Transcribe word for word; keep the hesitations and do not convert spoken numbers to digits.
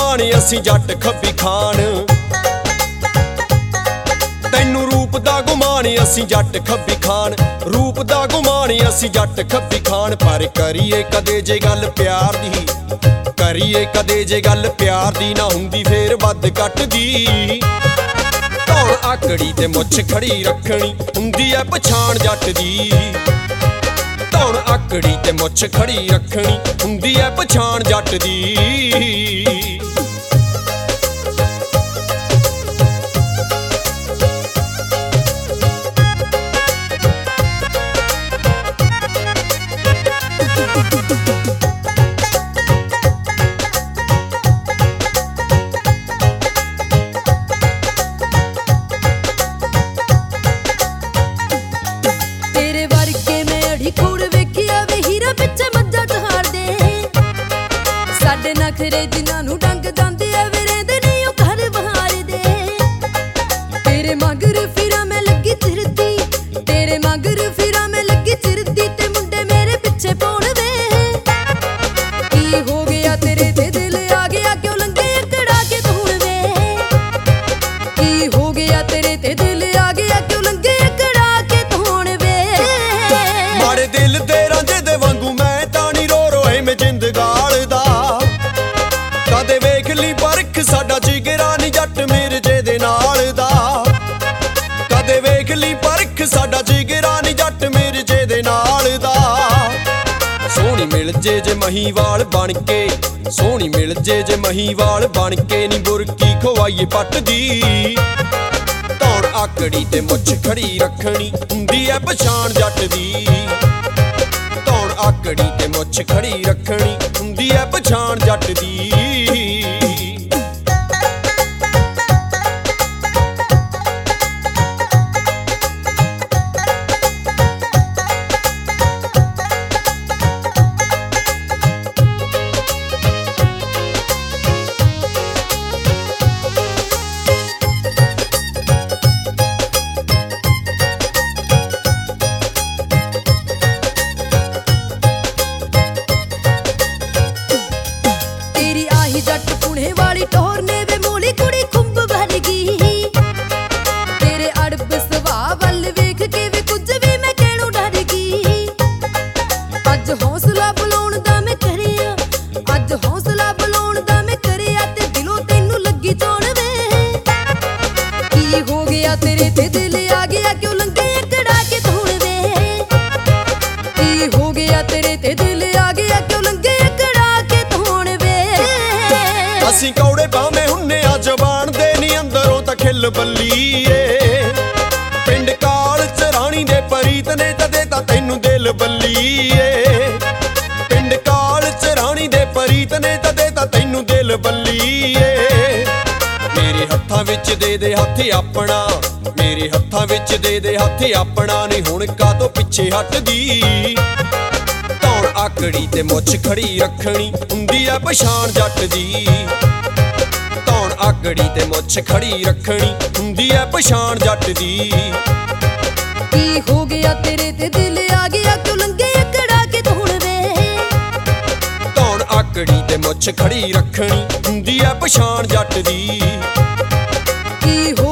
गुमान असी जट खब्बी खान। तैनू रूप दा गुमान असी जट खब्बी खान, रूप दा गुमान असी जट खब्बी खान। पर करिए कदे जे गल प्यार दी, करिए कदे जे गल प्यार दी, ना हुंदी फेर वध घट दी। धौण आकड़ी ते मुछ खड़ी रखनी हुंदी ऐ पछाण जट दी। धौण आकड़ी ते मुछ खड़ी रखनी हुंदी ऐ पछाण जट दी। नखरे जिन्हां नूं डंग जांदे आ वे रहिंदे नहीं ओ घर बहार दे। तेरे मगर फिरां मैं लगी चिरदी, तेरे मगर फिरां मैं लगी चिरदी, ते मुंडे मेरे पिछे पौण वे। की हो गया तेरे ते दिल आ गया क्यों लंघे अकड़ा के धूण वे। की हो गया तेरे ते दिल आ गया क्यों लंघे अकड़ा के धूण वे। माड़े दिल दे रांझे दे वांगू मैं तानी रो रोए मैं जिंद गालदा। कदे वेख ली परख साडा जिगरा नी जट मिर्जे दे नाल दा। कदे वेख ली परख साडा जिगरा नी जट मिर्जे दे नाल दा। सोहनी मिल जे जे महीवाल बन के, सोहनी मिल जे जे महीवाल बन के, नी बुरकी खवाइए पट दी। धौण आकड़ी ते मुछ खड़ी रखनी हुंदी ऐ पछाण जट दी। धौण आकड़ी ते मुछ खड़ी रखनी हुंदी ऐ पछाण जट दी। जट पुणे वाली टोर ने वे मोली कुड़ी खुंब भर गई। तेरे अड़ब सुभाव वल वेख के वे कुछ भी मैं कहणों डर गई। अज हौसला बुलाउण दा मैं करिया, अज हौसला बुलाउण दा मैं करिया, ते दिलों तैनू लगी चोण वे। की हो गया तेरे ते दिल आ गया क्यों लंघे अकड़ा के धूण वे। की हो गया तेरे ते दिल आ गया क्यों लंघे अकड़ा के धूण वे। असीं कौड़े भावें हुन्ने आ जबान दे नी अंदरों तां खिल बल्लीए। पिंड काल च राणी दे परीत ने तदे तां तैनू दिल बल्लीए। पिंड काल च राणी दे परीत ने तदे तां तैनू दिल बल्लीए। मेरे हत्थां विच दे दे हत्थ अपना, मेरे हत्थां विच दे दे हत्थ अपना, नी हुण कातों पिछे हटदी। धौण आकड़ी ते मुछ खड़ी रखनी हुंदी ऐ पछाण जट दी। धौण आकड़ी ते मुछ खड़ी रखनी हुंदी ऐ पछाण जट दी। की हो गया तेरे ते दिल आ गया क्यों लंघे अकड़ा के धूण वे। धौण आकड़ी ते मुछ खड़ी रखनी हुंदी ऐ पछाण जट दी। की हो